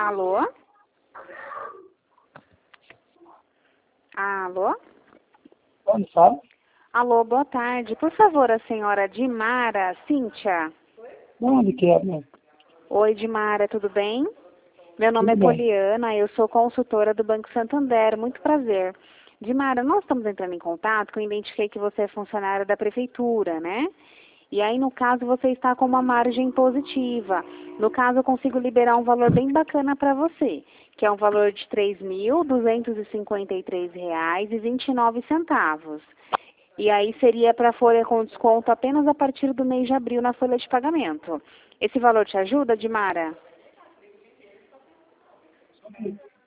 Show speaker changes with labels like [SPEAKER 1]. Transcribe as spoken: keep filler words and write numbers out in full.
[SPEAKER 1] Alô? Alô?
[SPEAKER 2] Onde sabe?
[SPEAKER 1] Alô, boa tarde. Por favor, a senhora Dimara Cíntia.
[SPEAKER 2] De onde que é, né?
[SPEAKER 1] Oi, Dimara, tudo bem? Meu nome
[SPEAKER 2] Tudo
[SPEAKER 1] é
[SPEAKER 2] bem.
[SPEAKER 1] Poliana, eu sou consultora do Banco Santander. Muito prazer. Dimara, nós estamos entrando em contato, que eu identifiquei que você é funcionária da prefeitura, né? E aí, no caso, você está com uma margem positiva. No caso, eu consigo liberar um valor bem bacana para você, que é um valor de três mil duzentos e cinquenta e três reais e vinte e nove centavos. E aí seria para folha com desconto apenas a partir do mês de abril na folha de pagamento. Esse valor te ajuda, Dimara?